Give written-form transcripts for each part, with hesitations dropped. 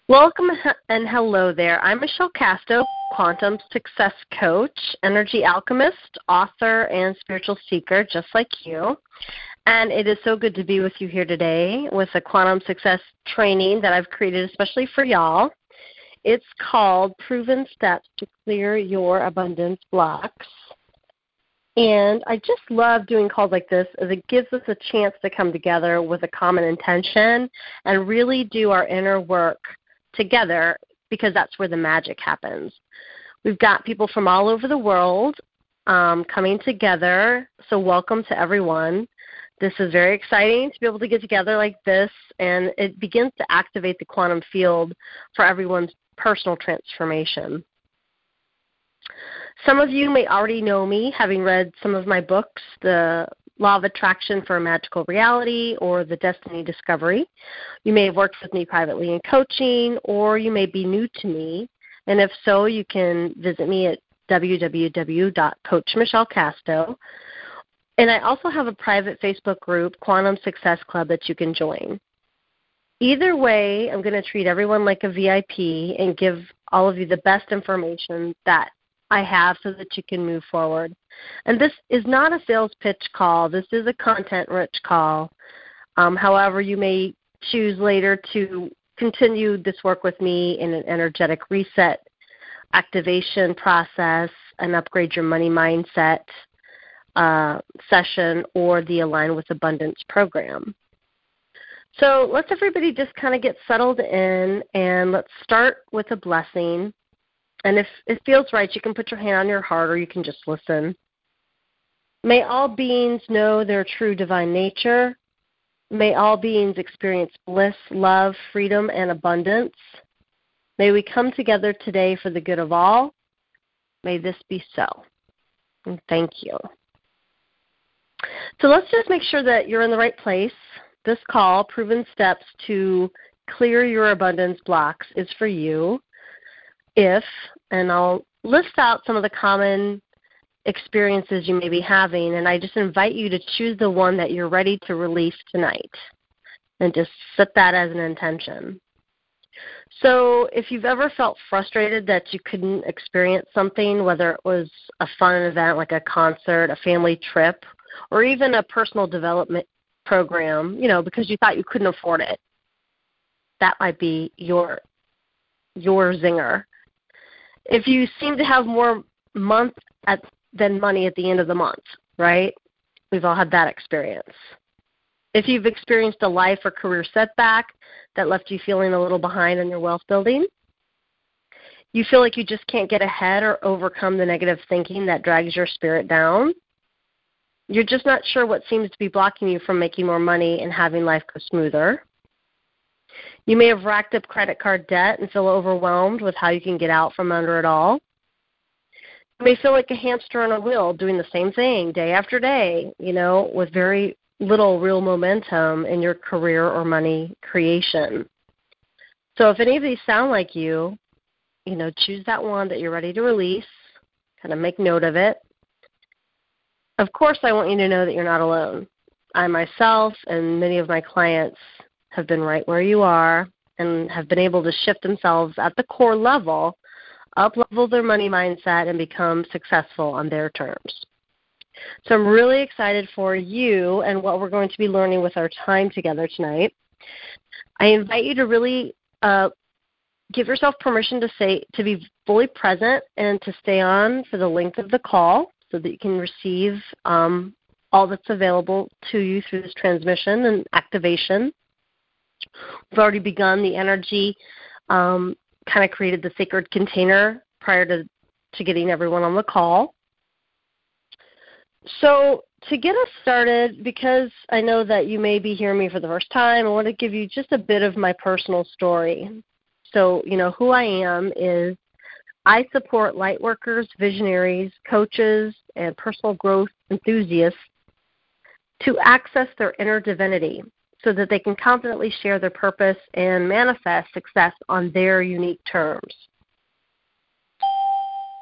Welcome and hello there. I'm Michelle Casto, Quantum Success Coach, Energy Alchemist, author, and spiritual seeker, just like you. And it is so good to be with you here today with a quantum success training that I've created especially for y'all. It's called Proven Steps to Clear Your Abundance Blocks. And I just love doing calls like this as it gives us a chance to come together with a common intention and really do our inner work together, because that's where the magic happens. We've got people from all over the world coming together, so welcome to everyone. This is very exciting to be able to get together like this, and it begins to activate the quantum field for everyone's personal transformation. Some of you may already know me, having read some of my books, The Law of Attraction for a Magical Reality or The Destiny Discovery. You may have worked with me privately in coaching, or you may be new to me. And if so, you can visit me at www.coachmichellecasto. And I also have a private Facebook group, Quantum Success Club, that you can join. Either way, I'm going to treat everyone like a VIP and give all of you the best information that I have so that you can move forward. And this is not a sales pitch call. This is a content-rich call. However, you may choose later to continue this work with me in an energetic reset activation process, an upgrade your money mindset session, or the Align with Abundance program. So let's everybody just kind of get settled in, and let's start with a blessing. And if it feels right, you can put your hand on your heart or you can just listen. May all beings know their true divine nature. May all beings experience bliss, love, freedom, and abundance. May we come together today for the good of all. May this be so. And thank you. So let's just make sure that you're in the right place. This call, Proven Steps to Clear Your Abundance Blocks, is for you. And I'll list out some of the common experiences you may be having, and I just invite you to choose the one that you're ready to release tonight, and just set that as an intention. So if you've ever felt frustrated that you couldn't experience something, whether it was a fun event like a concert, a family trip, or even a personal development program, because you thought you couldn't afford it, that might be your zinger. If you seem to have more month than money at the end of the month, right? We've all had that experience. If you've experienced a life or career setback that left you feeling a little behind in your wealth building, you feel like you just can't get ahead or overcome the negative thinking that drags your spirit down, you're just not sure what seems to be blocking you from making more money and having life go smoother. You may have racked up credit card debt and feel overwhelmed with how you can get out from under it all. You may feel like a hamster on a wheel doing the same thing day after day, with very little real momentum in your career or money creation. So if any of these sound like you, choose that one that you're ready to release, kind of make note of it. Of course, I want you to know that you're not alone. I myself and many of my clients have been right where you are and have been able to shift themselves at the core level, up-level their money mindset, and become successful on their terms. So I'm really excited for you and what we're going to be learning with our time together tonight. I invite you to really give yourself permission to be fully present and to stay on for the length of the call so that you can receive all that's available to you through this transmission and activation. We've already begun the energy, kind of created the sacred container prior to getting everyone on the call. So to get us started, because I know that you may be hearing me for the first time, I want to give you just a bit of my personal story. So, who I am is I support lightworkers, visionaries, coaches, and personal growth enthusiasts to access their inner divinity so that they can confidently share their purpose and manifest success on their unique terms.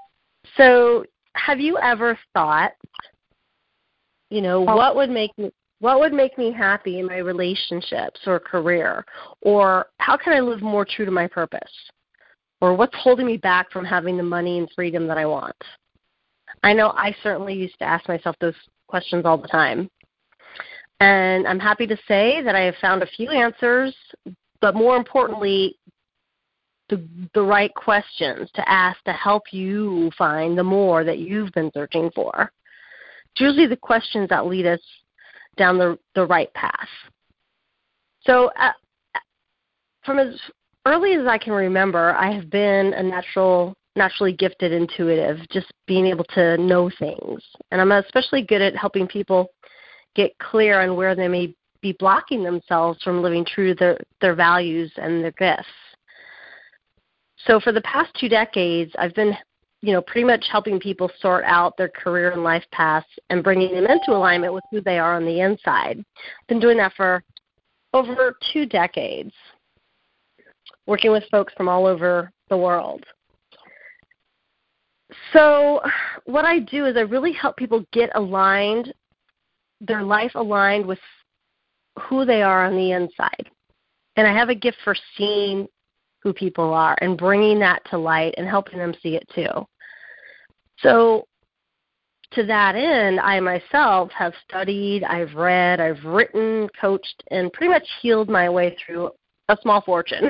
So have you ever thought, what would make me What would make me happy in my relationships or career? Or how can I live more true to my purpose? Or what's holding me back from having the money and freedom that I want? I know I certainly used to ask myself those questions all the time. And I'm happy to say that I have found a few answers, but more importantly, the right questions to ask to help you find the more that you've been searching for. It's usually the questions that lead us down the right path. So from as early as I can remember, I have been a naturally gifted intuitive, just being able to know things. And I'm especially good at helping people get clear on where they may be blocking themselves from living true to their values and their gifts. So for the past 2 decades, I've been, pretty much helping people sort out their career and life paths and bringing them into alignment with who they are on the inside. I've been doing that for over 2 decades, working with folks from all over the world. So what I do is I really help people get aligned, their life aligned with who they are on the inside. And I have a gift for seeing who people are and bringing that to light and helping them see it too. So to that end, I myself have studied, I've read, I've written, coached, and pretty much healed my way through a small fortune,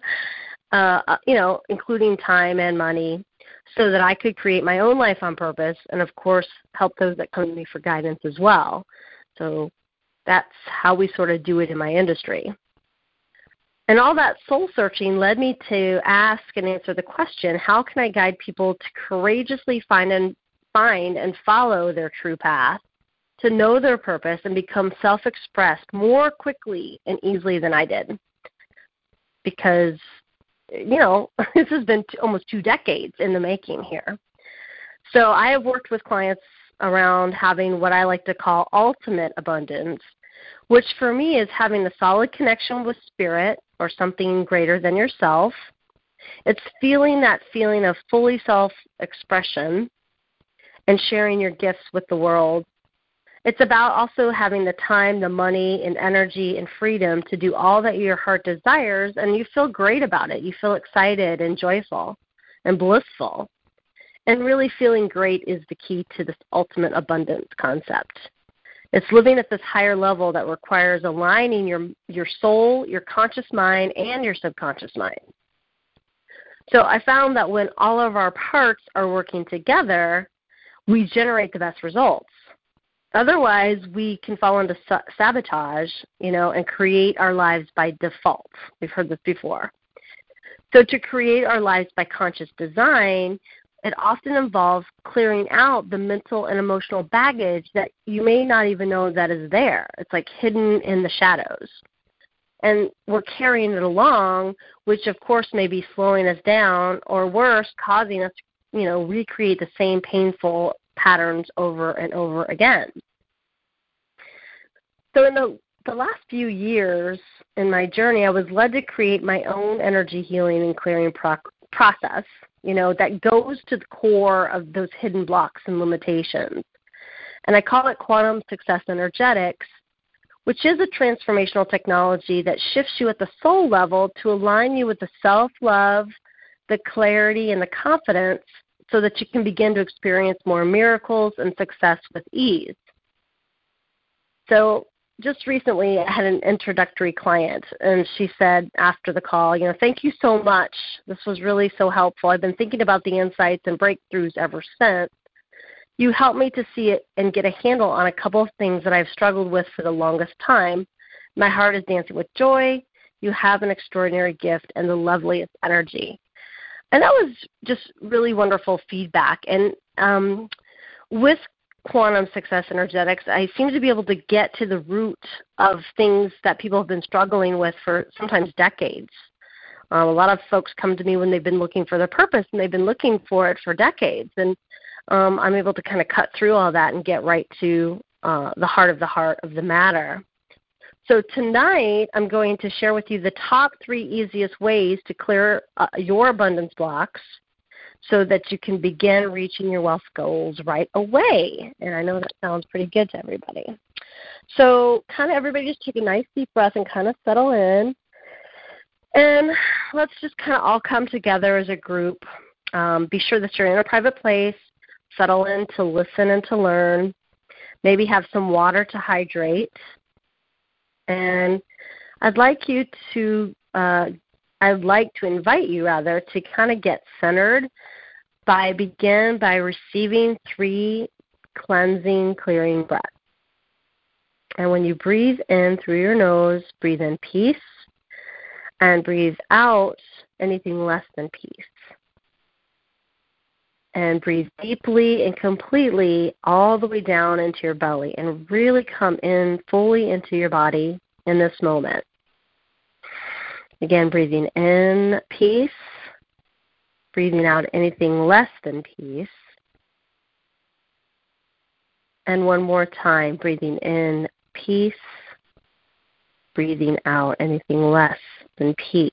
including time and money, so that I could create my own life on purpose and, of course, help those that come to me for guidance as well. So that's how we sort of do it in my industry. And all that soul-searching led me to ask and answer the question, how can I guide people to courageously find and follow their true path, to know their purpose and become self-expressed more quickly and easily than I did? Because, this has been almost 2 decades in the making here. So I have worked with clients around having what I like to call ultimate abundance, which for me is having a solid connection with spirit or something greater than yourself. It's feeling that feeling of fully self-expression and sharing your gifts with the world. It's about also having the time, the money, and energy and freedom to do all that your heart desires, and you feel great about it. You feel excited and joyful and blissful. And really feeling great is the key to this ultimate abundance concept. It's living at this higher level that requires aligning your soul, your conscious mind, and your subconscious mind. So I found that when all of our parts are working together, we generate the best results. Otherwise, we can fall into sabotage, and create our lives by default. We've heard this before. So to create our lives by conscious design, it often involves clearing out the mental and emotional baggage that you may not even know that is there. It's like hidden in the shadows. And we're carrying it along, which of course may be slowing us down or worse, causing us to, recreate the same painful patterns over and over again. So in the last few years in my journey, I was led to create my own energy healing and clearing process, that goes to the core of those hidden blocks and limitations. And I call it Quantum Success Energetics, which is a transformational technology that shifts you at the soul level to align you with the self-love, the clarity, and the confidence so that you can begin to experience more miracles and success with ease. So just recently I had an introductory client, and she said after the call, thank you so much. This was really so helpful. I've been thinking about the insights and breakthroughs ever since. You helped me to see it and get a handle on a couple of things that I've struggled with for the longest time. My heart is dancing with joy. You have an extraordinary gift and the loveliest energy. And that was just really wonderful feedback. And with Quantum Success Energetics, I seem to be able to get to the root of things that people have been struggling with for sometimes decades. A lot of folks come to me when they've been looking for their purpose, and they've been looking for it for decades. And I'm able to kind of cut through all that and get right to the heart of the matter. So tonight I'm going to share with you the top 3 easiest ways to clear your abundance blocks so that you can begin reaching your wealth goals right away. And I know that sounds pretty good to everybody. So kind of everybody just take a nice deep breath and kind of settle in. And let's just kind of all come together as a group. Be sure that you're in a private place. Settle in to listen and to learn. Maybe have some water to hydrate. And I'd like to invite you to kind of get centered begin by receiving 3 cleansing, clearing breaths. And when you breathe in through your nose, breathe in peace, and breathe out anything less than peace. And breathe deeply and completely all the way down into your belly and really come in fully into your body in this moment. Again, breathing in peace, breathing out anything less than peace. And one more time, breathing in peace, breathing out anything less than peace.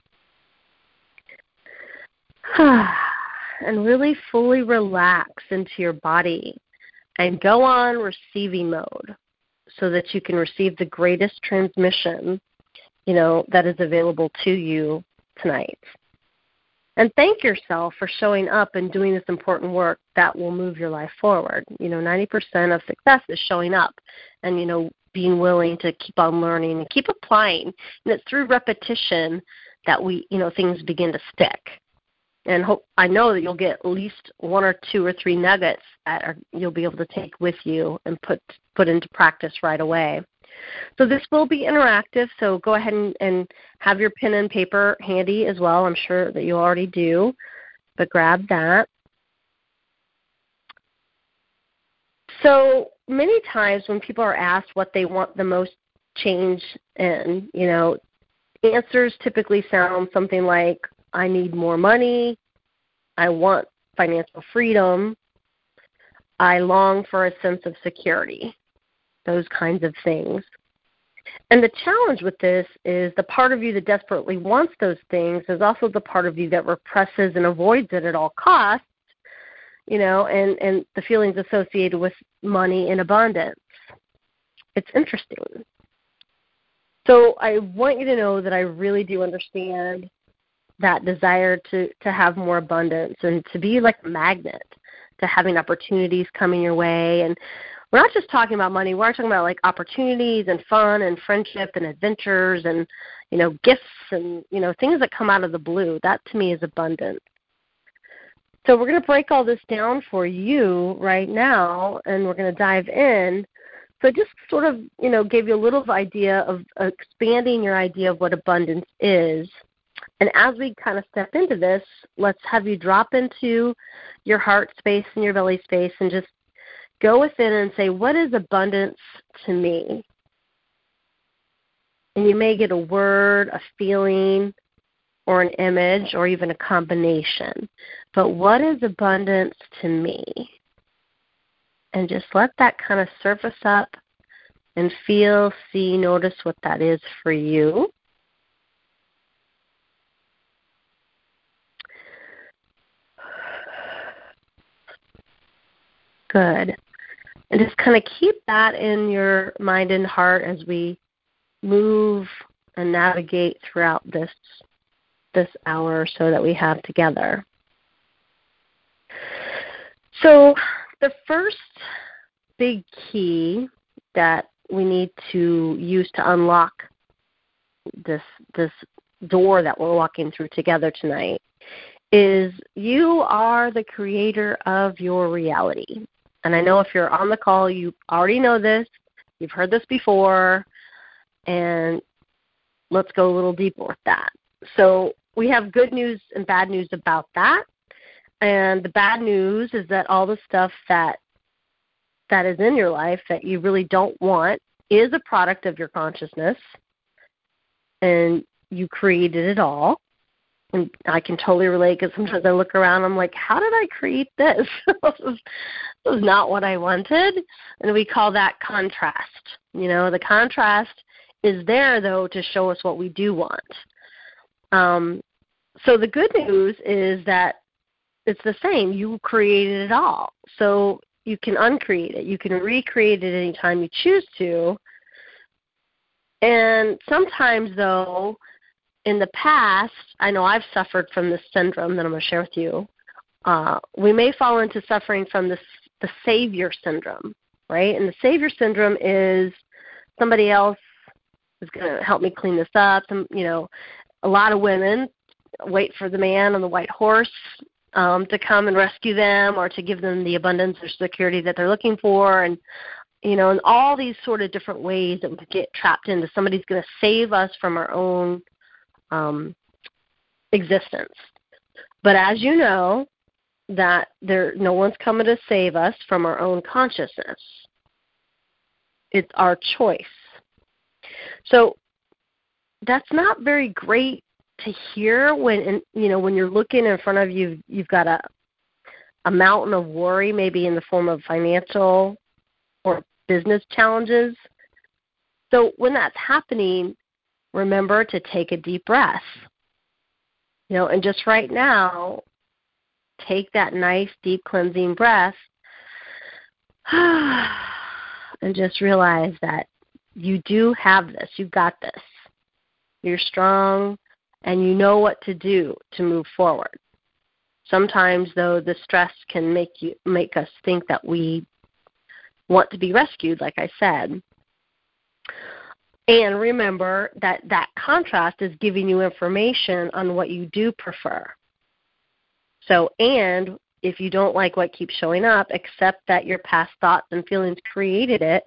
And really fully relax into your body and go on receiving mode so that you can receive the greatest transmission, that is available to you tonight. And thank yourself for showing up and doing this important work that will move your life forward. 90% of success is showing up and, being willing to keep on learning and keep applying. And it's through repetition that things begin to stick. And I know that you'll get at least 1 or 2 or 3 nuggets that you'll be able to take with you and put into practice right away. So this will be interactive, so go ahead and have your pen and paper handy as well. I'm sure that you already do, but grab that. So many times when people are asked what they want the most change in, answers typically sound something like, I need more money, I want financial freedom, I long for a sense of security, those kinds of things. And the challenge with this is the part of you that desperately wants those things is also the part of you that represses and avoids it at all costs, and the feelings associated with money and abundance. It's interesting. So I want you to know that I really do understand that desire to have more abundance and to be like a magnet to having opportunities coming your way. And we're not just talking about money. We're talking about like opportunities and fun and friendship and adventures and, gifts and, things that come out of the blue. That to me is abundance. So we're going to break all this down for you right now, and we're going to dive in. So just sort of, gave you a little idea of expanding your idea of what abundance is. And as we kind of step into this, let's have you drop into your heart space and your belly space and just go within and say, what is abundance to me? And you may get a word, a feeling, or an image, or even a combination. But what is abundance to me? And just let that kind of surface up and feel, see, notice what that is for you. Good. And just kind of keep that in your mind and heart as we move and navigate throughout this hour or so that we have together. So the first big key that we need to use to unlock this door that we're walking through together tonight is you are the creator of your reality. And I know if you're on the call, you already know this. You've heard this before. And let's go a little deeper with that. So we have good news and bad news about that. And the bad news is that all the stuff that is in your life that you really don't want is a product of your consciousnness. And you created it all. And I can totally relate because sometimes I look around and I'm like, how did I create this? This is not what I wanted. And we call that contrast. The contrast is there, though, to show us what we do want. So the good news is that it's the same. You created it all. So you can uncreate it. You can recreate it anytime you choose to. And sometimes, though, in the past, I know I've suffered from this syndrome that I'm going to share with you. We may fall into suffering from the savior syndrome, right? And the savior syndrome is somebody else is going to help me clean this up. A lot of women wait for the man on the white horse to come and rescue them or to give them the abundance or security that they're looking for. And, and all these sort of different ways that we get trapped into somebody's going to save us from our own existence. But as you know, that no one's coming to save us from our own consciousness. It's our choice. So that's not very great to hear when you're looking in front of you, you've got a mountain of worry, maybe in the form of financial or business challenges. So when that's happening, remember to take a deep breath. And just right now, take that nice, deep, cleansing breath and just realize that you do have this. You've got this. You're strong, and you know what to do to move forward. Sometimes, though, the stress can make us think that we want to be rescued, like I said. And remember that contrast is giving you information on what you do prefer. So, and if you don't like what keeps showing up, accept that your past thoughts and feelings created it,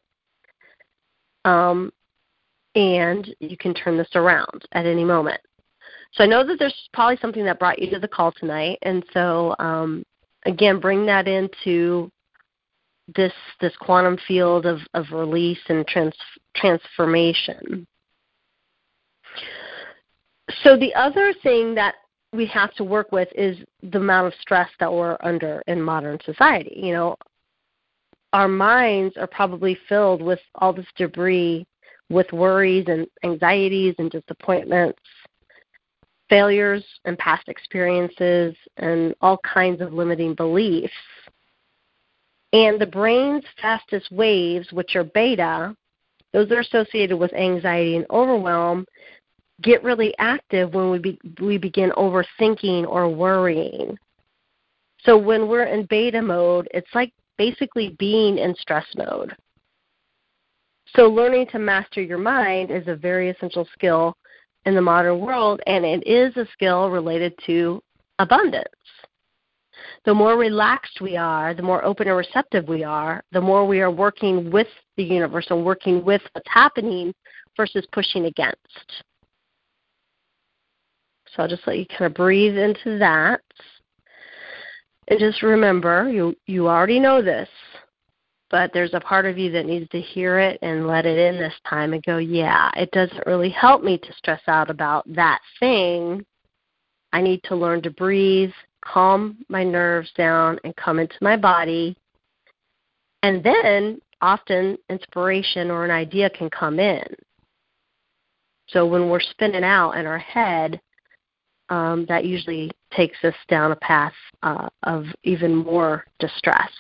and you can turn this around at any moment. So I know that there's probably something that brought you to the call tonight, and so, again, bring that into this quantum field of release and transformation. So the other thing that we have to work with is the amount of stress that we're under in modern society. Our minds are probably filled with all this debris, with worries and anxieties and disappointments, failures and past experiences, and all kinds of limiting beliefs. And the brain's fastest waves, which are beta, those are associated with anxiety and overwhelm, get really active when we begin overthinking or worrying. So when we're in beta mode, it's like basically being in stress mode. So learning to master your mind is a very essential skill in the modern world, and it is a skill related to abundance. The more relaxed we are, the more open and receptive we are, the more we are working with the universe and working with what's happening versus pushing against. So I'll just let you kind of breathe into that. And just remember, you already know this, but there's a part of you that needs to hear it and let it in this time and go, yeah, it doesn't really help me to stress out about that thing. I need to learn to breathe, calm my nerves down, and come into my body. And then often inspiration or an idea can come in. So when we're spinning out in our head, that usually takes us down a path of even more distress.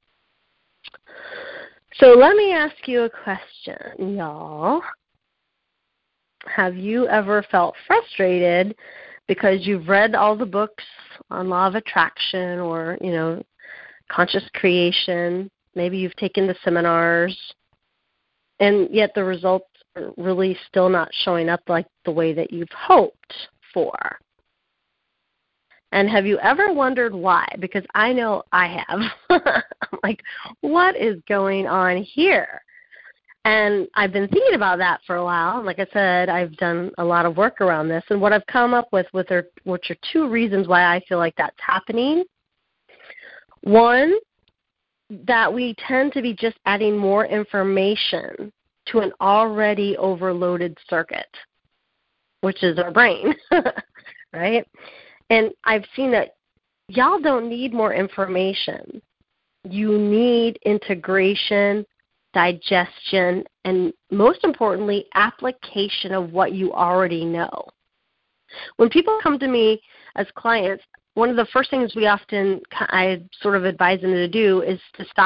So let me ask you a question, y'all. Have you ever felt frustrated because you've read all the books on law of attraction or, conscious creation? Maybe you've taken the seminars, and yet the results are really still not showing up like the way that you've hoped for. And have you ever wondered why? Because I know I have. I'm like, what is going on here? And I've been thinking about that for a while. Like I said, I've done a lot of work around this. And what I've come up with which are two reasons why I feel like that's happening. One, that we tend to be just adding more information to an already overloaded circuit, which is our brain, right? And I've seen that y'all don't need more information. You need integration, digestion, and most importantly, application of what you already know. When people come to me as clients, one of the first things I sort of advise them to do is to stop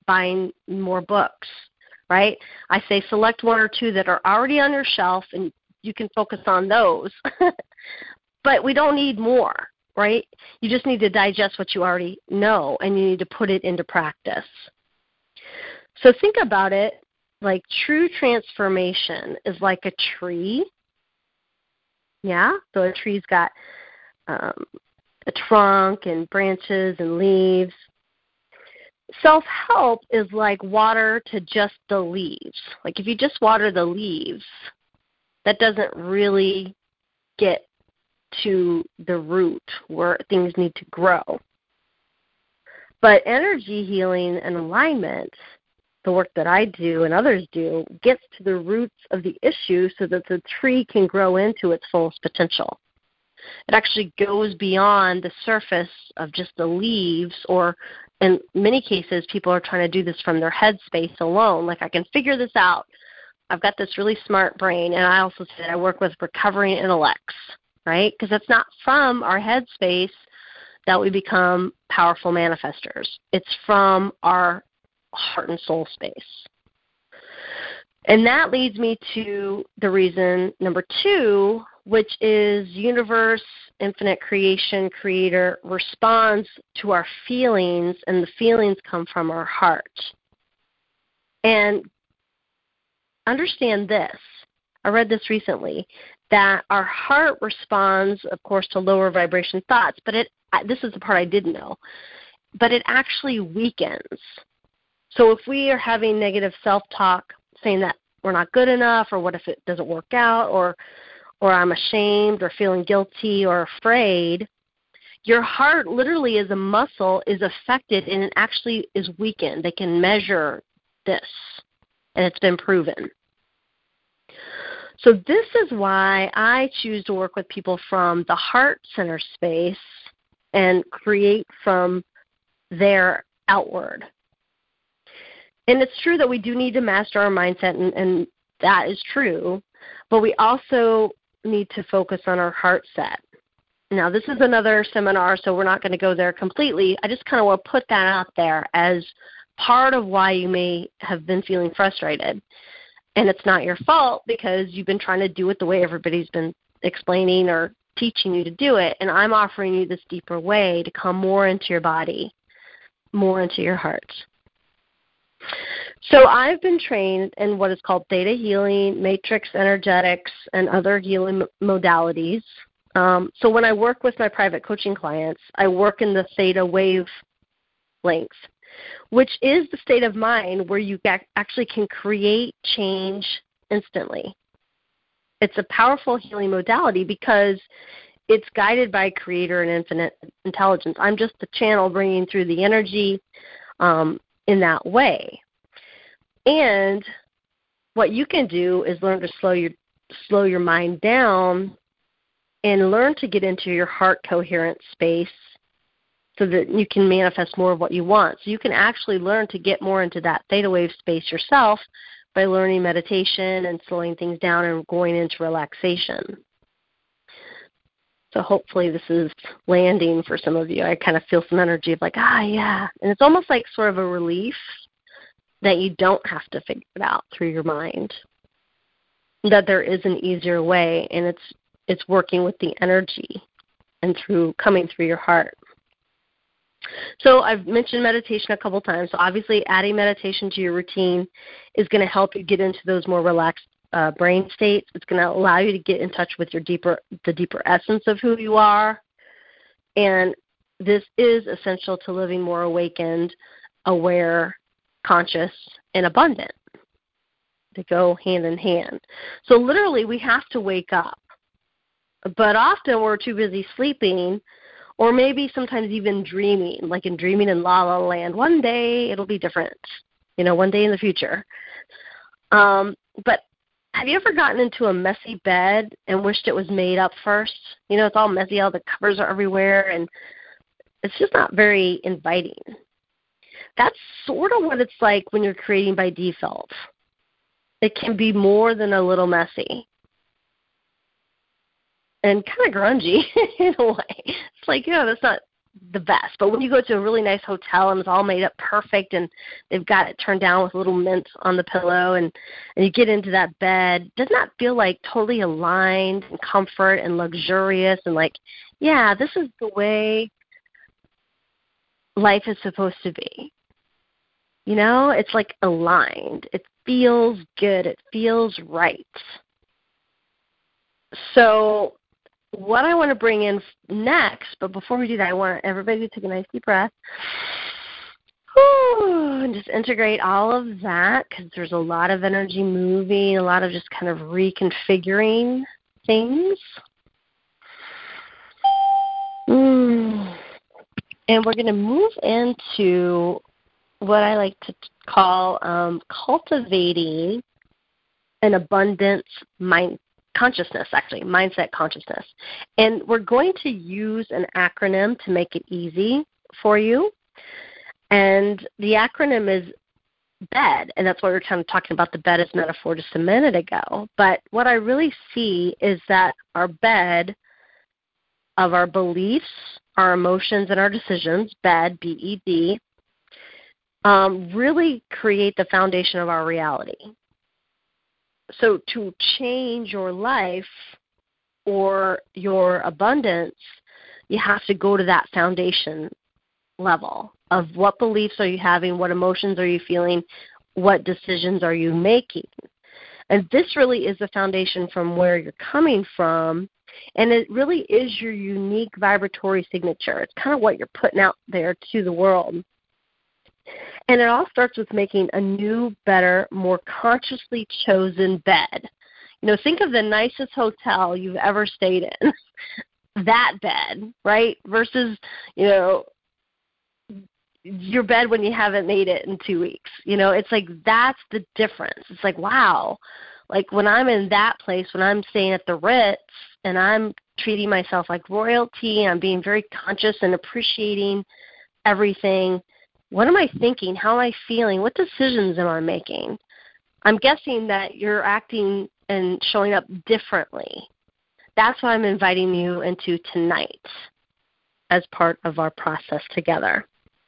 buying more books, right? I say select one or two that are already on your shelf, and you can focus on those. But we don't need more, right? You just need to digest what you already know, and you need to put it into practice. So think about it like true transformation is like a tree. Yeah? So a tree's got a trunk and branches and leaves. Self-help is like water to just the leaves. Like if you just water the leaves, that doesn't really get to the root where things need to grow. But energy healing and alignment, the work that I do and others do, gets to the roots of the issue so that the tree can grow into its fullest potential. It actually goes beyond the surface of just the leaves, or in many cases, people are trying to do this from their head space alone. Like, I can figure this out. I've got this really smart brain, and I also said I work with recovering intellects, right? Because it's not from our head space that we become powerful manifestors. It's from our heart and soul space. And that leads me to the reason number 2, which is universe, infinite creation, creator responds to our feelings, and the feelings come from our heart. And understand this. I read this recently, that our heart responds, of course, to lower vibration thoughts, but this is the part I didn't know, but it actually weakens. So if we are having negative self-talk, saying that we're not good enough, or what if it doesn't work out, or I'm ashamed, or feeling guilty or afraid, your heart literally as a muscle is affected, and it actually is weakened. They can measure this, and it's been proven. So this is why I choose to work with people from the heart center space and create from there outward. And it's true that we do need to master our mindset, and that is true, but we also need to focus on our heart set. Now, this is another seminar, so we're not going to go there completely. I just kind of want to put that out there as part of why you may have been feeling frustrated. And it's not your fault because you've been trying to do it the way everybody's been explaining or teaching you to do it. And I'm offering you this deeper way to come more into your body, more into your heart. So I've been trained in what is called theta healing, matrix energetics, and other healing modalities. So when I work with my private coaching clients, I work in the theta wave length, which is the state of mind where you actually can create change instantly. It's a powerful healing modality because it's guided by creator and infinite intelligence. I'm just the channel bringing through the energy in that way. And what you can do is learn to slow your mind down and learn to get into your heart coherent space so that you can manifest more of what you want. So you can actually learn to get more into that theta wave space yourself by learning meditation and slowing things down and going into relaxation. So hopefully this is landing for some of you. I kind of feel some energy of like, yeah. And it's almost like sort of a relief that you don't have to figure it out through your mind, that there is an easier way, and it's working with the energy and coming through your heart. So I've mentioned meditation a couple times. So obviously adding meditation to your routine is going to help you get into those more relaxed brain states. It's going to allow you to get in touch with the deeper essence of who you are. And this is essential to living more awakened, aware, conscious, and abundant. They go hand in hand. So literally we have to wake up. But often we're too busy sleeping, or maybe sometimes even dreaming, like dreaming in La La Land. One day it'll be different, one day in the future. But have you ever gotten into a messy bed and wished it was made up first? It's all messy, all the covers are everywhere, and it's just not very inviting. That's sort of what it's like when you're creating by default. It can be more than a little messy and kind of grungy in a way. It's like, that's not the best. But when you go to a really nice hotel and it's all made up perfect and they've got it turned down with little mints on the pillow and you get into that bed, doesn't that feel like totally aligned and comfort and luxurious and like, yeah, this is the way life is supposed to be? You know, it's like aligned. It feels good. It feels right. So what I want to bring in next, but before we do that, I want everybody to take a nice deep breath. Whew, and just integrate all of that because there's a lot of energy moving, a lot of just kind of reconfiguring things. And we're going to move into what I like to call cultivating an abundance mindset consciousness. And we're going to use an acronym to make it easy for you. And the acronym is BED, and that's why we were kind of talking about the bed as metaphor just a minute ago. But what I really see is that our bed of our beliefs, our emotions, and our decisions, BED, B-E-D, really create the foundation of our reality. So to change your life or your abundance, you have to go to that foundation level of what beliefs are you having, what emotions are you feeling, what decisions are you making. And this really is the foundation from where you're coming from, and it really is your unique vibratory signature. It's kind of what you're putting out there to the world. And it all starts with making a new, better, more consciously chosen bed. You know, think of the nicest hotel you've ever stayed in, that bed, right, versus, you know, your bed when you haven't made it in 2 weeks. You know, it's like that's the difference. It's like, wow, like when I'm in that place, when I'm staying at the Ritz and I'm treating myself like royalty, I'm being very conscious and appreciating everything. What am I thinking? How am I feeling? What decisions am I making? I'm guessing that you're acting and showing up differently. That's what I'm inviting you into tonight as part of our process together.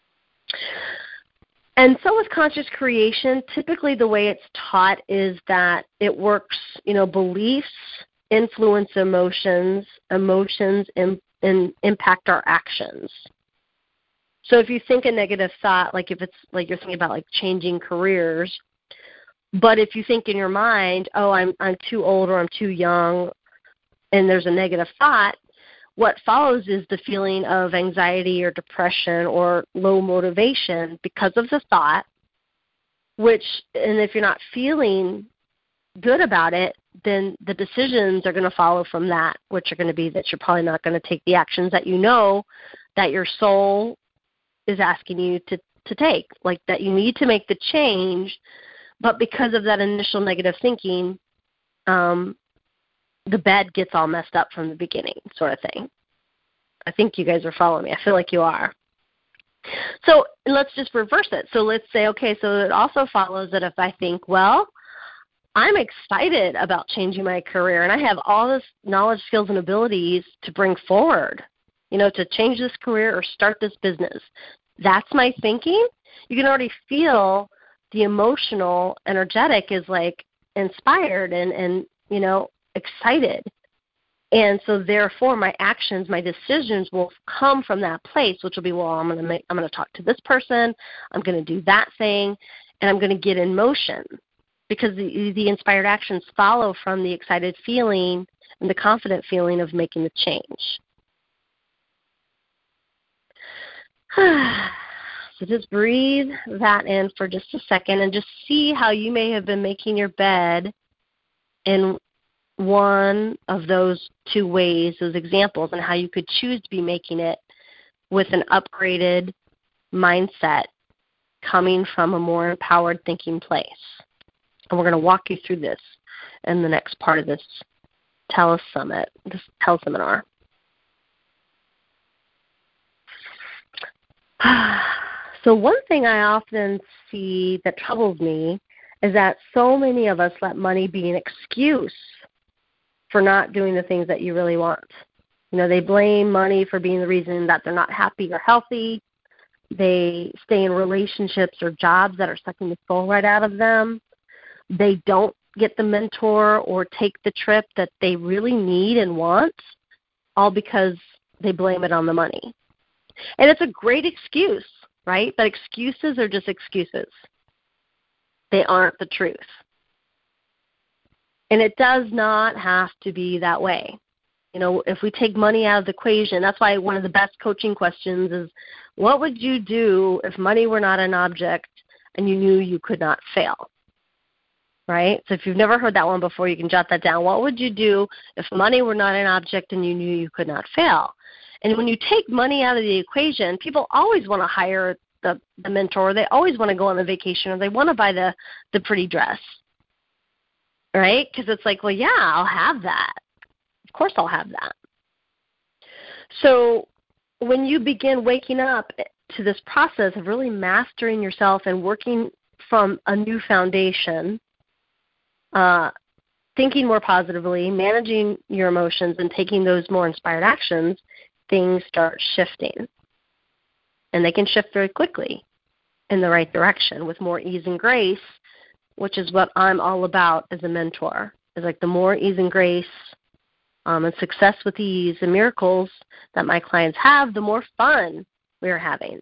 And so with conscious creation, typically the way it's taught is that it works, you know, beliefs influence emotions, emotions impact our actions. So if you think a negative thought, like if it's like you're thinking about like changing careers, but if you think in your mind, oh, I'm too old or I'm too young, and there's a negative thought, what follows is the feeling of anxiety or depression or low motivation because of the thought, which, and if you're not feeling good about it, then the decisions are going to follow from that, which are going to be that you're probably not going to take the actions that you know that your soul is asking you to take, like that you need to make the change, but because of that initial negative thinking, the bed gets all messed up from the beginning, sort of thing. I think you guys are following me. I feel like you are. So let's just reverse it. So let's say, okay, so it also follows that if I think, well, I'm excited about changing my career and I have all this knowledge, skills, and abilities to bring forward, you know, to change this career or start this business. That's my thinking. You can already feel the emotional, energetic is like inspired and you know, excited. And so therefore my actions, my decisions will come from that place, which will be, well, I'm going to talk to this person, I'm going to do that thing, and I'm going to get in motion. Because the inspired actions follow from the excited feeling and the confident feeling of making the change. So just breathe that in for just a second and just see how you may have been making your bed in one of those two ways, those examples, and how you could choose to be making it with an upgraded mindset coming from a more empowered thinking place. And we're going to walk you through this in the next part of this teleseminar. So one thing I often see that troubles me is that so many of us let money be an excuse for not doing the things that you really want. They blame money for being the reason that they're not happy or healthy. They stay in relationships or jobs that are sucking the soul right out of them. They don't get the mentor or take the trip that they really need and want, all because they blame it on the money. And it's a great excuse, right? But excuses are just excuses. They aren't the truth. And it does not have to be that way. If we take money out of the equation, that's why one of the best coaching questions is, what would you do if money were not an object and you knew you could not fail? Right? So if you've never heard that one before, you can jot that down. What would you do if money were not an object and you knew you could not fail? And when you take money out of the equation, people always want to hire the mentor. They always want to go on the vacation, or they want to buy the pretty dress. Right? Because it's like, well, yeah, I'll have that. Of course I'll have that. So when you begin waking up to this process of really mastering yourself and working from a new foundation, thinking more positively, managing your emotions, and taking those more inspired actions, things start shifting. And they can shift very quickly in the right direction with more ease and grace, which is what I'm all about as a mentor. It's like the more ease and grace and success with ease and miracles that my clients have, the more fun we're having.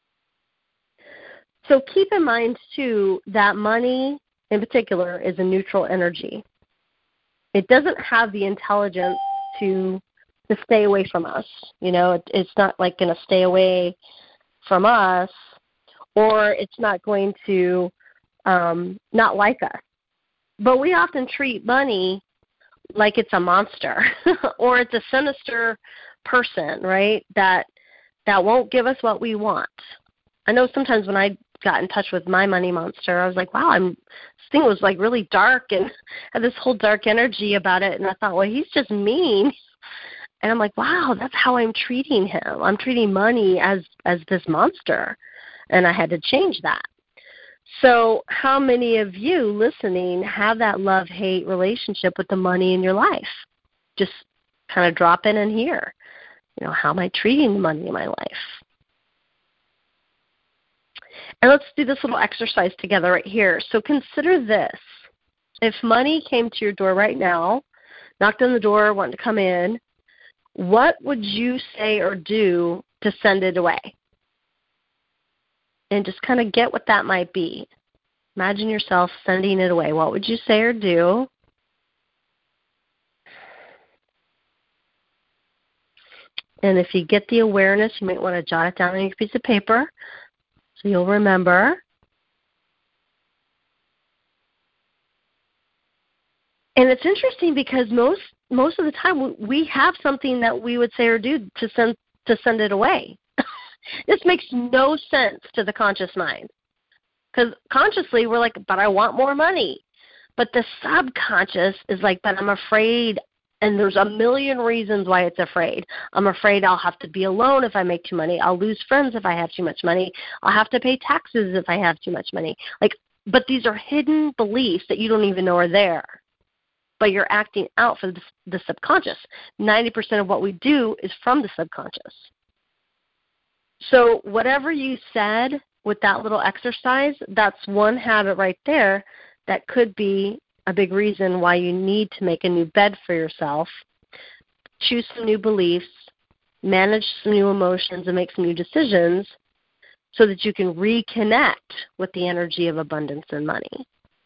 So keep in mind, too, that money in particular is a neutral energy. It doesn't have the intelligence to stay away from us. It's not like going to stay away from us, or it's not going to not like us. But we often treat money like it's a monster or it's a sinister person, right, that won't give us what we want. I know sometimes when I got in touch with my money monster, I was like, wow, this thing was like really dark and had this whole dark energy about it. And I thought, well, he's just mean. And I'm like, wow, that's how I'm treating him. I'm treating money as this monster. And I had to change that. So how many of you listening have that love-hate relationship with the money in your life? Just kind of drop in and hear, how am I treating the money in my life? And let's do this little exercise together right here. So consider this. If money came to your door right now, knocked on the door, wanted to come in, what would you say or do to send it away? And just kind of get what that might be. Imagine yourself sending it away. What would you say or do? And if you get the awareness, you might want to jot it down on your piece of paper so you'll remember. And it's interesting because most of the time we have something that we would say or do to send it away. This makes no sense to the conscious mind. Because consciously we're like, but I want more money. But the subconscious is like, but I'm afraid, and there's a million reasons why it's afraid. I'm afraid I'll have to be alone if I make too much money. I'll lose friends if I have too much money. I'll have to pay taxes if I have too much money. But these are hidden beliefs that you don't even know are there. But you're acting out for the subconscious. 90% of what we do is from the subconscious. So whatever you said with that little exercise, that's one habit right there that could be a big reason why you need to make a new bed for yourself, choose some new beliefs, manage some new emotions, and make some new decisions so that you can reconnect with the energy of abundance and money.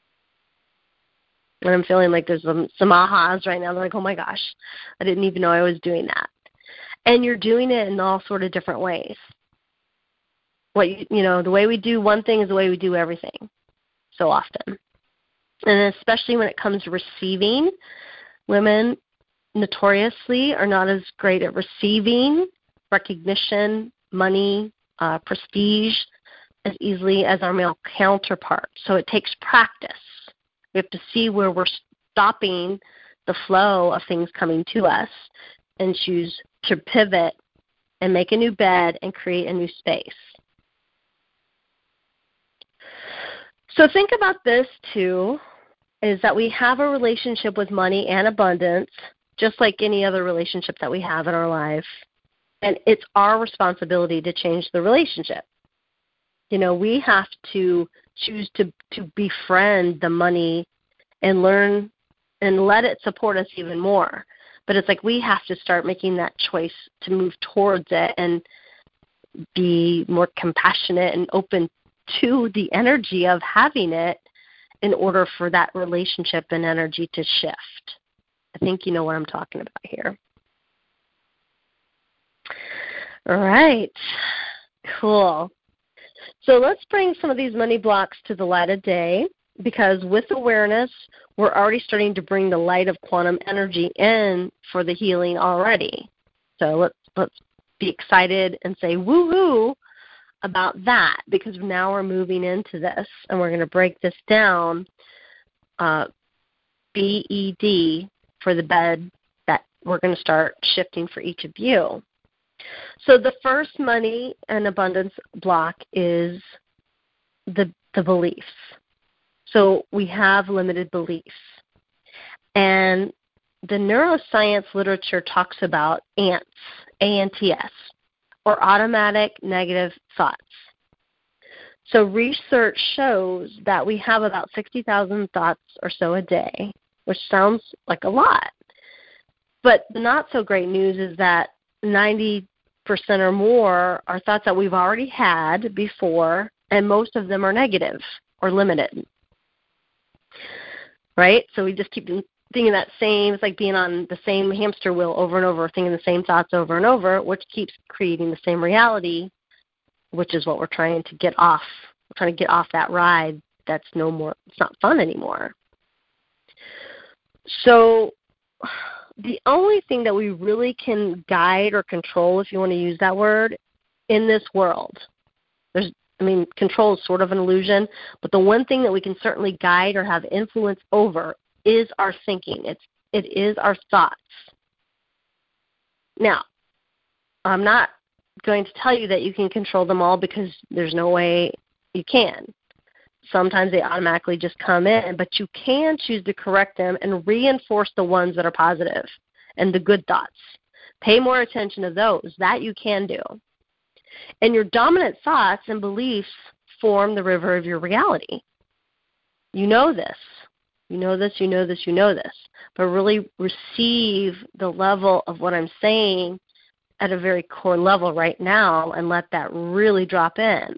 And I'm feeling like there's some ahas right now. They're like, oh my gosh, I didn't even know I was doing that. And you're doing it in all sort of different ways. The way we do one thing is the way we do everything so often. And especially when it comes to receiving, women notoriously are not as great at receiving recognition, money, prestige as easily as our male counterparts. So it takes practice. We have to see where we're stopping the flow of things coming to us and choose to pivot and make a new bed and create a new space. So think about this, too, is that we have a relationship with money and abundance just like any other relationship that we have in our life. And it's our responsibility to change the relationship. We have to choose to befriend the money and learn and let it support us even more. But it's like we have to start making that choice to move towards it and be more compassionate and open to the energy of having it in order for that relationship and energy to shift. I think you know what I'm talking about here. All right. Cool. So let's bring some of these money blocks to the light of day, because with awareness, we're already starting to bring the light of quantum energy in for the healing already. So let's be excited and say woo-hoo about that, because now we're moving into this, and we're going to break this down, BED, for the bed that we're going to start shifting for each of you. So the first money and abundance block is the beliefs. So we have limited beliefs. And the neuroscience literature talks about ANTS, A-N-T-S, or automatic negative thoughts. So research shows that we have about 60,000 thoughts or so a day, which sounds like a lot. But the not so great news is that 90% or more are thoughts that we've already had before, and most of them are negative or limited. Right? So we just keep thinking that same, it's like being on the same hamster wheel over and over, thinking the same thoughts over and over, which keeps creating the same reality, which is what we're trying to get off. We're trying to get off that ride that's no more, it's not fun anymore. So the only thing that we really can guide or control, if you want to use that word, in this world, control is sort of an illusion, but the one thing that we can certainly guide or have influence over is our thinking. It is our thoughts. Now, I'm not going to tell you that you can control them all, because there's no way you can. Sometimes they automatically just come in, but you can choose to correct them and reinforce the ones that are positive and the good thoughts. Pay more attention to those. That you can do. And your dominant thoughts and beliefs form the river of your reality. You know this. You know this, you know this, you know this. But really receive the level of what I'm saying at a very core level right now and let that really drop in.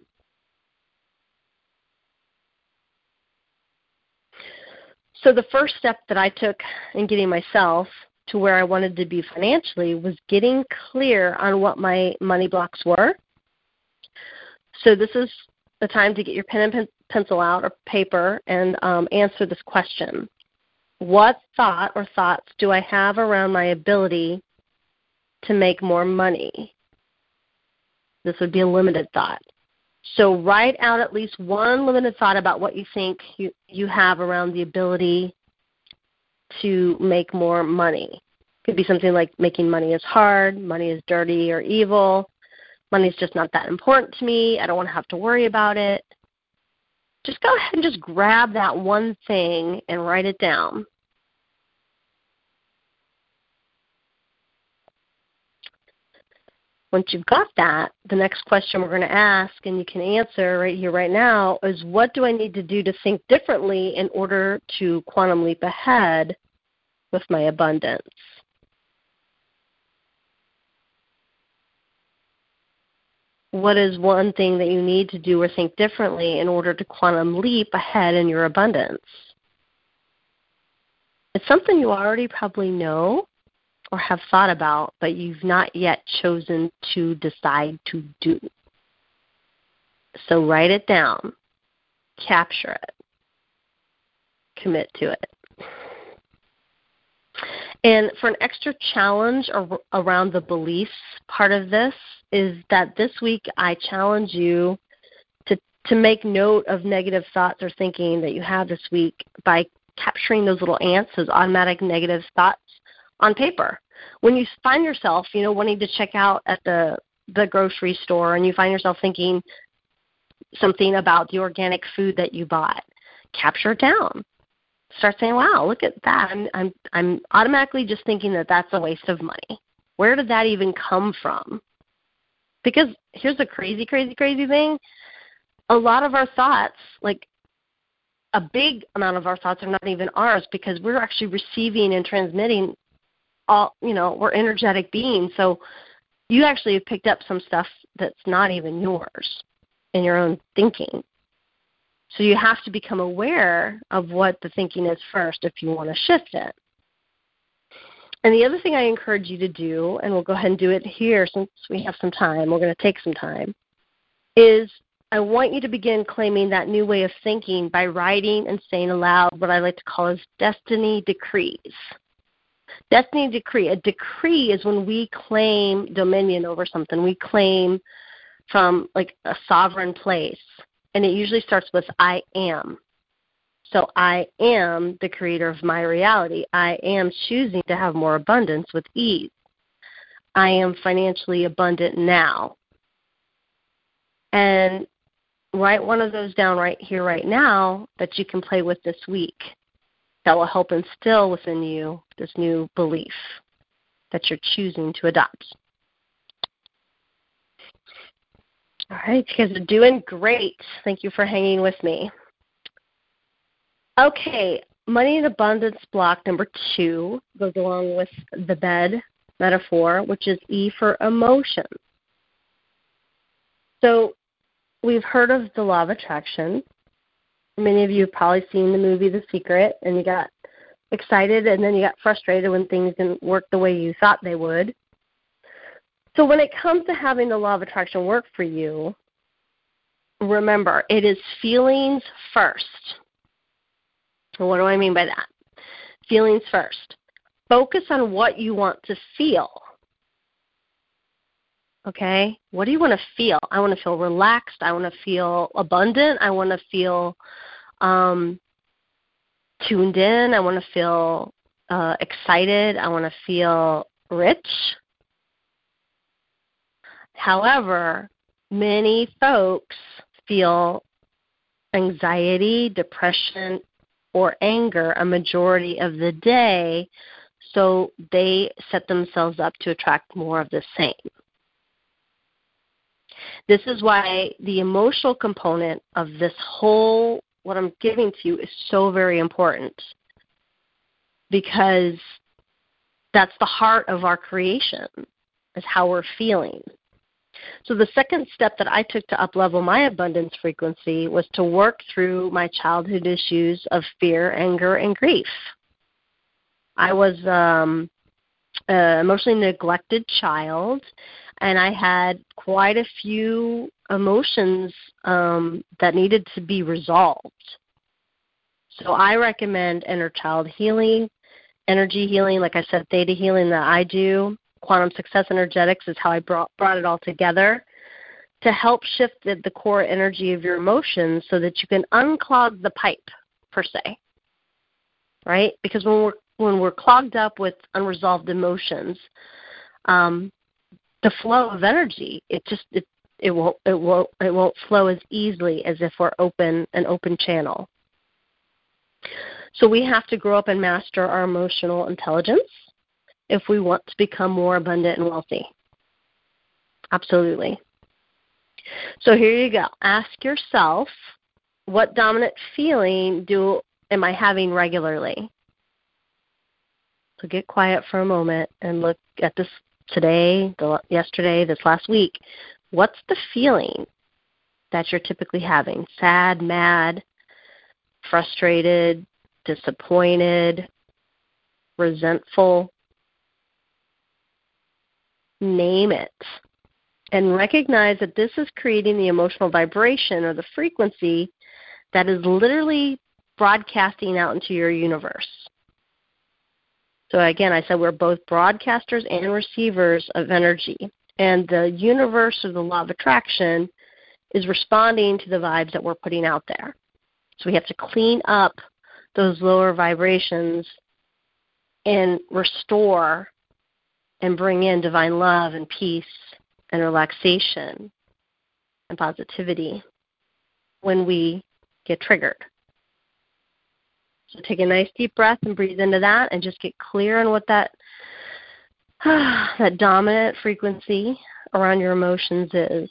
So the first step that I took in getting myself to where I wanted to be financially was getting clear on what my money blocks were. So this is the time to get your pen and pencil out or paper and answer this question. What thought or thoughts do I have around my ability to make more money? This would be a limited thought. So write out at least one limited thought about what you think you have around the ability to make more money. It could be something like making money is hard, money is dirty or evil, money is just not that important to me, I don't want to have to worry about it. Just go ahead and just grab that one thing and write it down. Once you've got that, the next question we're going to ask, and you can answer right here, right now, is what do I need to do to think differently in order to quantum leap ahead with my abundance? What is one thing that you need to do or think differently in order to quantum leap ahead in your abundance? It's something you already probably know or have thought about, but you've not yet chosen to decide to do. So write it down, capture it, commit to it. And for an extra challenge around the beliefs part of this is that this week I challenge you to make note of negative thoughts or thinking that you have this week by capturing those little ants, those automatic negative thoughts, on paper. When you find yourself, wanting to check out at the grocery store and you find yourself thinking something about the organic food that you bought, capture it down. start saying, wow, look at that. I'm automatically just thinking that that's a waste of money. Where did that even come from? Because here's the crazy, crazy, crazy thing. A lot of our thoughts, like a big amount of our thoughts are not even ours because we're actually receiving and transmitting all, we're energetic beings. So you actually have picked up some stuff that's not even yours in your own thinking. So you have to become aware of what the thinking is first if you want to shift it. And the other thing I encourage you to do, and we'll go ahead and do it here since we have some time, we're going to take some time, is I want you to begin claiming that new way of thinking by writing and saying aloud what I like to call as destiny decrees. Destiny decree. A decree is when we claim dominion over something. We claim from like a sovereign place. And it usually starts with I am. So I am the creator of my reality. I am choosing to have more abundance with ease. I am financially abundant now. And write one of those down right here, right now, that you can play with this week. That will help instill within you this new belief that you're choosing to adopt. All right, you guys are doing great. Thank you for hanging with me. Okay, money and abundance block number 2 goes along with the bed metaphor, which is E for emotion. So we've heard of the law of attraction. Many of you have probably seen the movie The Secret, and you got excited and then you got frustrated when things didn't work the way you thought they would. So when it comes to having the law of attraction work for you, remember, it is feelings first. What do I mean by that? Feelings first. Focus on what you want to feel. Okay? What do you want to feel? I want to feel relaxed. I want to feel abundant. I want to feel tuned in. I want to feel excited. I want to feel rich. However, many folks feel anxiety, depression, or anger a majority of the day, so they set themselves up to attract more of the same. This is why the emotional component of this whole, what I'm giving to you, is so very important, because that's the heart of our creation, is how we're feeling. So the second step that I took to up-level my abundance frequency was to work through my childhood issues of fear, anger, and grief. I was an emotionally neglected child, and I had quite a few emotions that needed to be resolved. So I recommend inner child healing, energy healing, like I said, theta healing that I do. Quantum Success Energetics is how I brought it all together to help shift the core energy of your emotions so that you can unclog the pipe, per se, right? Because when we're clogged up with unresolved emotions, the flow of energy, it won't flow as easily as if we're an open channel. So we have to grow up and master our emotional intelligence if we want to become more abundant and wealthy. Absolutely. So here you go. Ask yourself, what dominant feeling am I having regularly? So get quiet for a moment and look at this today, yesterday, this last week. What's the feeling that you're typically having? Sad, mad, frustrated, disappointed, resentful? Name it. And recognize that this is creating the emotional vibration or the frequency that is literally broadcasting out into your universe. So again, I said we're both broadcasters and receivers of energy. And the universe, or the law of attraction, is responding to the vibes that we're putting out there. So we have to clean up those lower vibrations and restore and bring in divine love and peace and relaxation and positivity when we get triggered. So take a nice deep breath and breathe into that and just get clear on what that that dominant frequency around your emotions is.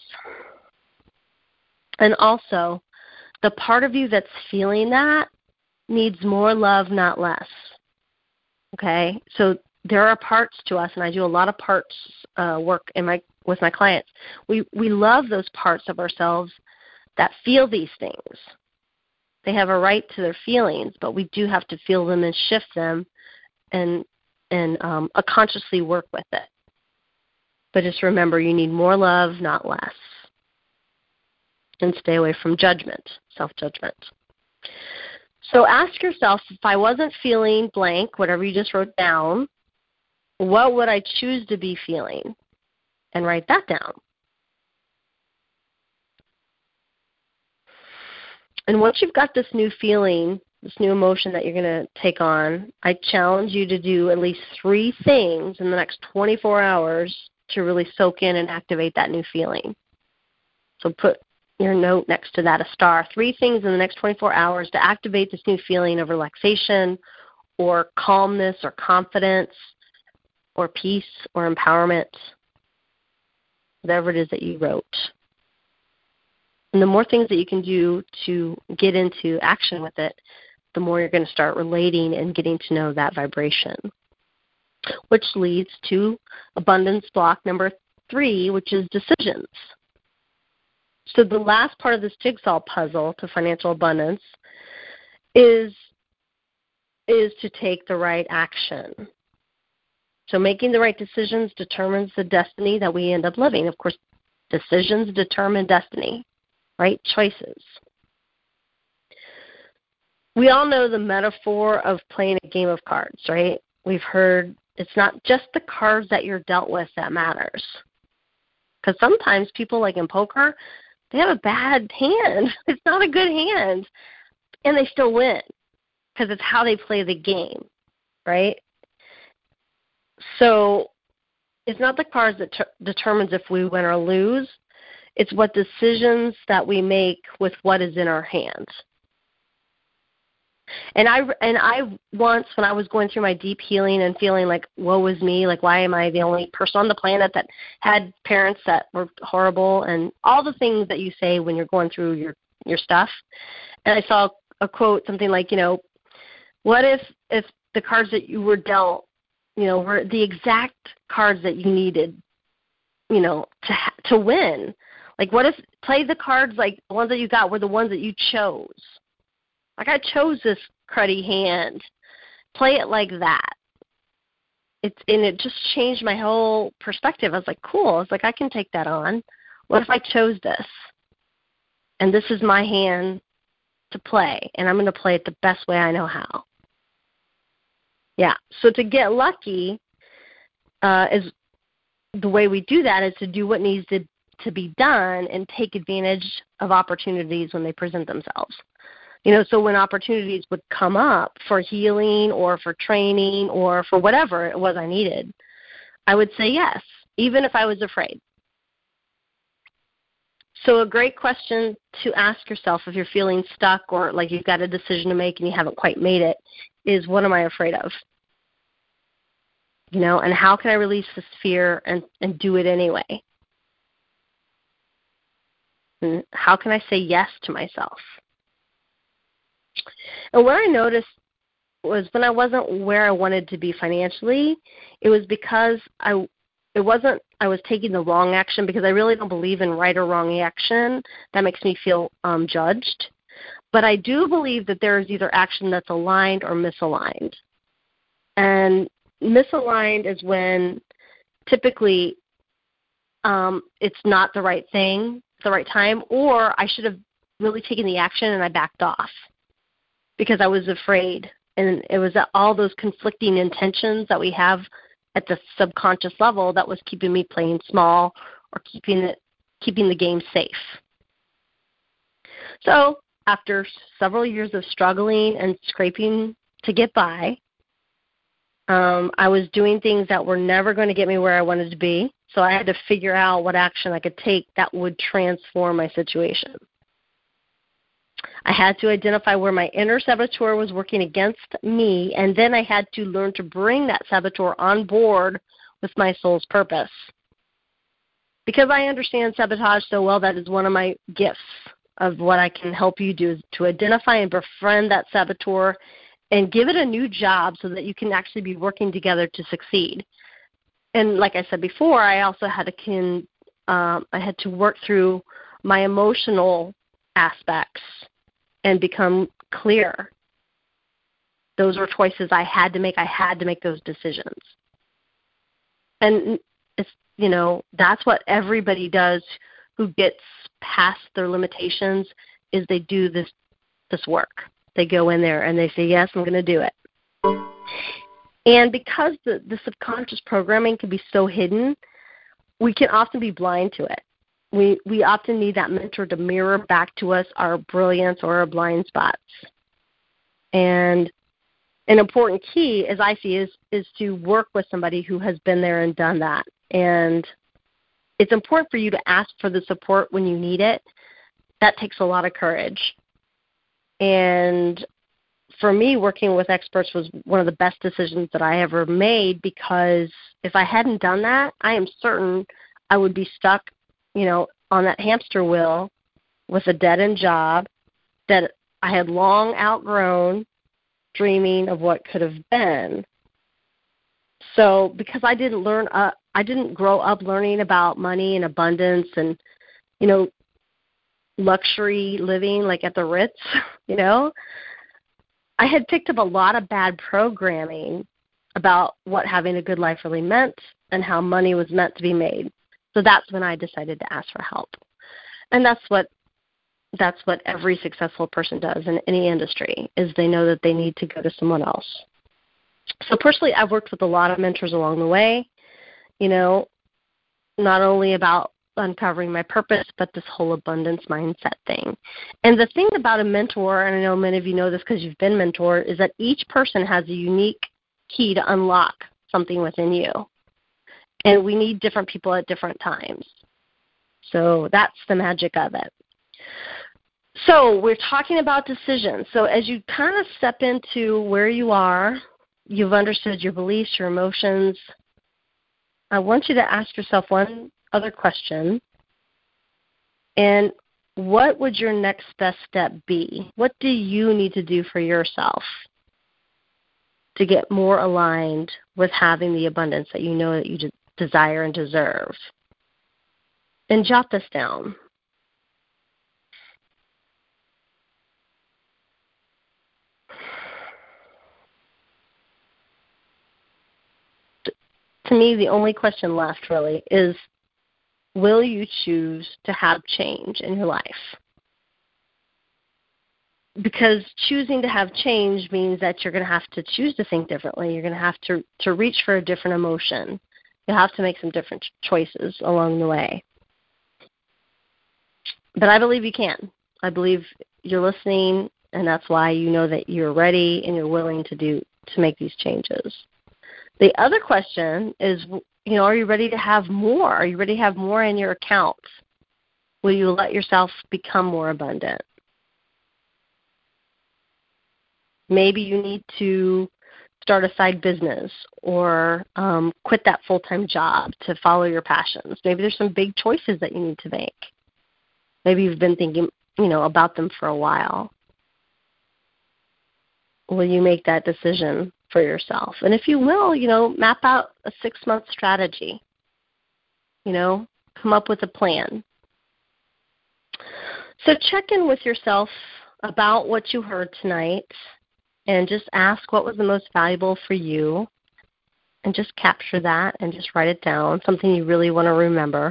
And also, the part of you that's feeling that needs more love, not less. Okay? So there are parts to us, and I do a lot of parts work with my clients. We love those parts of ourselves that feel these things. They have a right to their feelings, but we do have to feel them and shift them and consciously work with it. But just remember, you need more love, not less. And stay away from judgment, self-judgment. So ask yourself, if I wasn't feeling blank, whatever you just wrote down, what would I choose to be feeling? And write that down. And once you've got this new feeling, this new emotion that you're going to take on, I challenge you to do at least 3 things in the next 24 hours to really soak in and activate that new feeling. So put your note next to that, a star. 3 things in the next 24 hours to activate this new feeling of relaxation or calmness or confidence or peace or empowerment, whatever it is that you wrote. And the more things that you can do to get into action with it, the more you're going to start relating and getting to know that vibration. Which leads to abundance block number 3, which is decisions. So the last part of this jigsaw puzzle to financial abundance is to take the right action. So making the right decisions determines the destiny that we end up living. Of course, decisions determine destiny, right? Choices. We all know the metaphor of playing a game of cards, right? We've heard it's not just the cards that you're dealt with that matters. Because sometimes people, like in poker, they have a bad hand. It's not a good hand. And they still win because it's how they play the game, right? So it's not the cards that determines if we win or lose. It's what decisions that we make with what is in our hands. And I once, when I was going through my deep healing and feeling like, woe is me, like why am I the only person on the planet that had parents that were horrible, and all the things that you say when you're going through your stuff. And I saw a quote, something like, what if the cards that you were dealt, were the exact cards that you needed, to win? Like, what if play the cards like the ones that you got were the ones that you chose? Like, I chose this cruddy hand. Play it like that. It just changed my whole perspective. I was like, cool. It's like, I can take that on. What if I chose this? And this is my hand to play, and I'm going to play it the best way I know how. Yeah. So to get lucky is the way we do that is to do what needs to be done and take advantage of opportunities when they present themselves. So when opportunities would come up for healing or for training or for whatever it was I needed, I would say yes, even if I was afraid. So a great question to ask yourself if you're feeling stuck or like you've got a decision to make and you haven't quite made it is, what am I afraid of? And how can I release this fear and do it anyway? And how can I say yes to myself? And what I noticed was when I wasn't where I wanted to be financially, it was because I was taking the wrong action, because I really don't believe in right or wrong action. That makes me feel judged. But I do believe that there is either action that's aligned or misaligned. And misaligned is when typically it's not the right thing, the right time, or I should have really taken the action and I backed off because I was afraid. And it was all those conflicting intentions that we have at the subconscious level that was keeping me playing small or keeping the game safe. So after several years of struggling and scraping to get by, I was doing things that were never going to get me where I wanted to be. So I had to figure out what action I could take that would transform my situation. I had to identify where my inner saboteur was working against me, and then I had to learn to bring that saboteur on board with my soul's purpose. Because I understand sabotage so well, that is one of my gifts of what I can help you do, is to identify and befriend that saboteur and give it a new job so that you can actually be working together to succeed. And like I said before, I also had to work through my emotional aspects and become clear. Those were choices I had to make. I had to make those decisions. And it's, that's what everybody does who gets past their limitations, is they do this work. They go in there and they say, yes, I'm going to do it. And because the subconscious programming can be so hidden, we can often be blind to it. We often need that mentor to mirror back to us our brilliance or our blind spots. And an important key, as I see, is to work with somebody who has been there and done that. And it's important for you to ask for the support when you need it. That takes a lot of courage. And for me, working with experts was one of the best decisions that I ever made, because if I hadn't done that, I am certain I would be stuck, on that hamster wheel with a dead-end job that I had long outgrown, dreaming of what could have been. So because I didn't grow up learning about money and abundance and, luxury living like at the Ritz, I had picked up a lot of bad programming about what having a good life really meant and how money was meant to be made. So that's when I decided to ask for help. And that's what every successful person does in any industry, is they know that they need to go to someone else. So personally, I've worked with a lot of mentors along the way, not only about uncovering my purpose, but this whole abundance mindset thing. And the thing about a mentor, and I know many of you know this because you've been mentored, is that each person has a unique key to unlock something within you. And we need different people at different times. So that's the magic of it. So we're talking about decisions. So as you kind of step into where you are, you've understood your beliefs, your emotions, I want you to ask yourself one other question. And what would your next best step be? What do you need to do for yourself to get more aligned with having the abundance that you know that you desire and deserve? And jot this down. To me, the only question left really is, will you choose to have change in your life? Because choosing to have change means that you're going to have to choose to think differently. You're going to have to reach for a different emotion. You'll have to make some different choices along the way. But I believe you can. I believe you're listening, and that's why you know that you're ready and you're willing to make these changes. The other question is, are you ready to have more? Are you ready to have more in your accounts? Will you let yourself become more abundant? Maybe you need to start a side business or quit that full-time job to follow your passions. Maybe there's some big choices that you need to make. Maybe you've been thinking, about them for a while. Will you make that decision for yourself? And if you will, map out a 6-month strategy. Come up with a plan. So check in with yourself about what you heard tonight and just ask what was the most valuable for you, and just capture that and just write it down, something you really want to remember.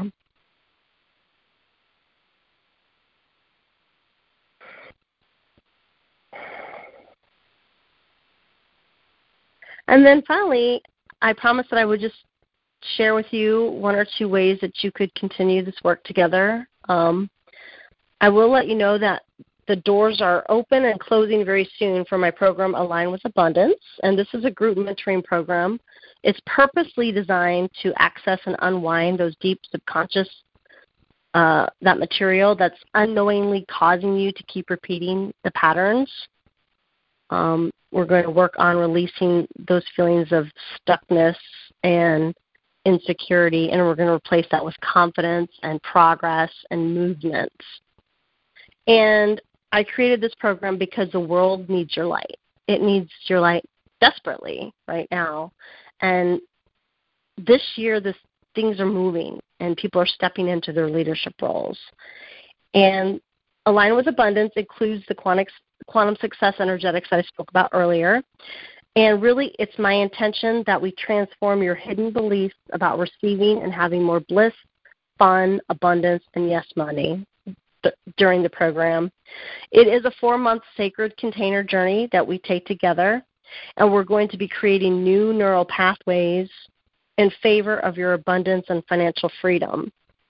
And then finally, I promised that I would just share with you 1 or 2 ways that you could continue this work together. I will let you know that the doors are open and closing very soon for my program, Align with Abundance. And this is a group mentoring program. It's purposely designed to access and unwind those deep subconscious that material that's unknowingly causing you to keep repeating the patterns. We're going to work on releasing those feelings of stuckness and insecurity, and we're going to replace that with confidence and progress and movement. And I created this program because the world needs your light. It needs your light desperately right now. And this year, things are moving, and people are stepping into their leadership roles. And Align with Abundance includes the quantum success energetics that I spoke about earlier. And really, it's my intention that we transform your hidden beliefs about receiving and having more bliss, fun, abundance, and yes, money during the program. It is a 4-month sacred container journey that we take together, and we're going to be creating new neural pathways in favor of your abundance and financial freedom.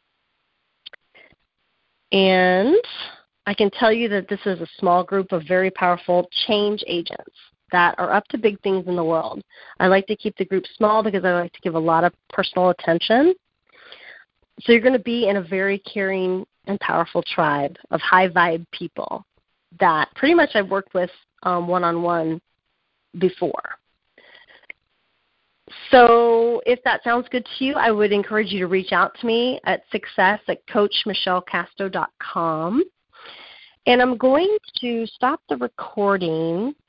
And I can tell you that this is a small group of very powerful change agents that are up to big things in the world. I like to keep the group small because I like to give a lot of personal attention. So you're going to be in a very caring and powerful tribe of high-vibe people that pretty much I've worked with one-on-one before. So if that sounds good to you, I would encourage you to reach out to me at success@coachmichellecasto.com. And I'm going to stop the recording